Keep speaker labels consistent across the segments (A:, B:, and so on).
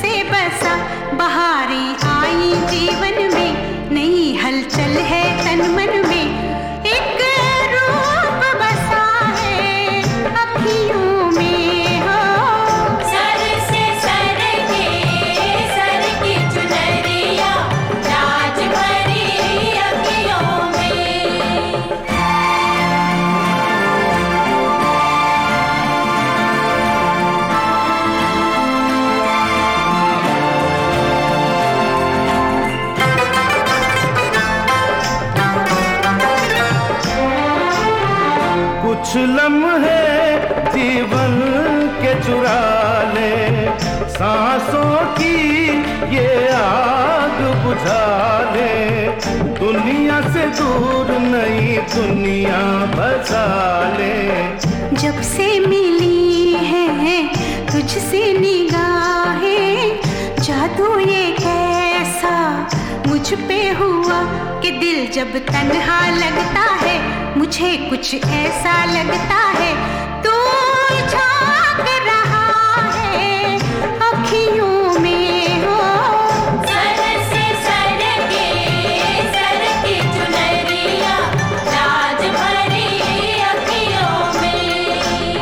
A: से बसा बहारें आई जीवन में, नई हलचल है तन मन में, एक रूप बसा है अखियों में हो।
B: सर से सर की चुनरिया राज भरी अखियों में।
C: कुछ लम्हे जीवन के चुरा ले, सांसों की ये आग बुझा ले, दुनिया से दूर नई दुनिया बसा ले।
A: जब से मिली है तुझसे निगाहें, जादू ये कैसा मुझ पे हुआ कि दिल जब तन्हा लगता है, मुझे कुछ ऐसा लगता है तू झांक रहा है अखियों में हो।
B: सर से सर की चुनरिया राज भरी अखियों में।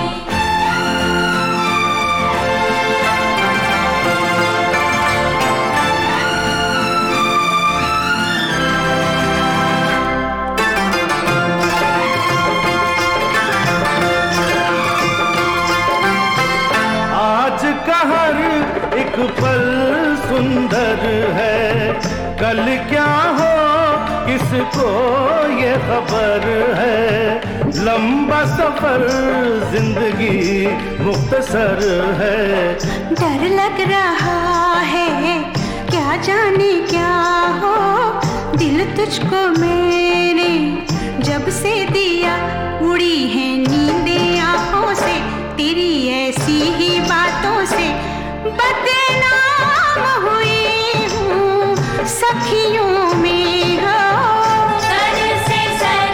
C: हर एक पल सुंदर है, कल क्या हो किसको ये खबर है, लंबा सफर जिंदगी मुख्तसर है।
A: डर लग रहा है क्या जाने क्या हो, दिल तुझको मैंने जब से दिया, उड़ी है नींदें आंखों से, तेरी ऐसी ही बातों से बदनाम हुई हूँ सखियों में हो।
B: सर से सर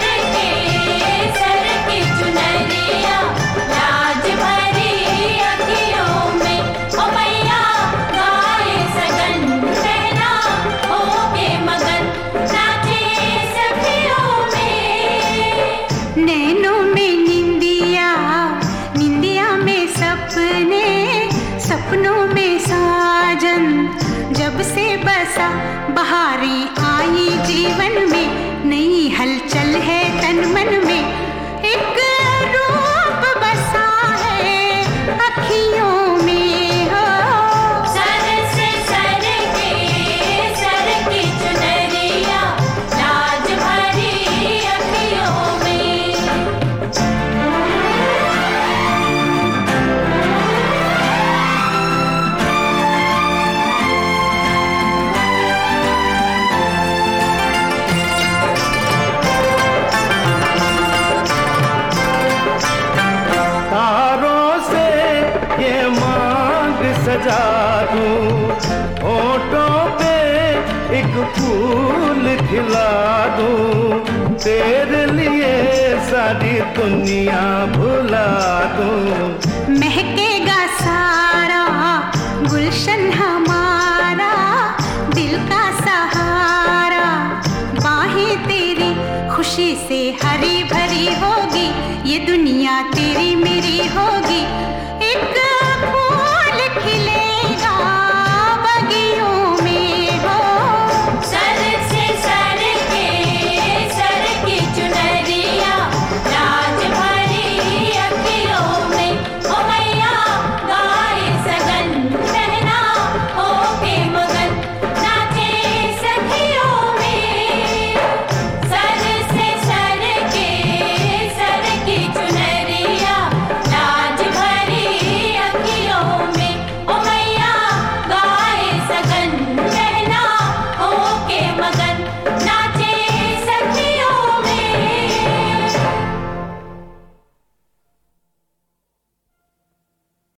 B: की चुनरिया राज भरी अखियों में। ओ मैया गाए सजन रहना होके मगन, नाचे सखियों में।
A: नैनों में निंदिया, निंदिया में सपने, सपनों में साजन, जब से बसा बहारें आई जीवन में, नई हलचल है तन मन में, एक रूप बसा है अखियों में हो।
B: सर से सर की चुनरिया राज भरी अखियों में।
C: तारों से ये मांग सजा दूं, होठों पे एक फूल खिला दूं, तेरे लिए सारी दुनिया भुला दूं।
A: महकेगा सारा गुलशन हमारा, दिल का सहारा, बाहें तेरी खुशी से हरी भरी होगी, ये दुनिया तेरी मेरी होगी।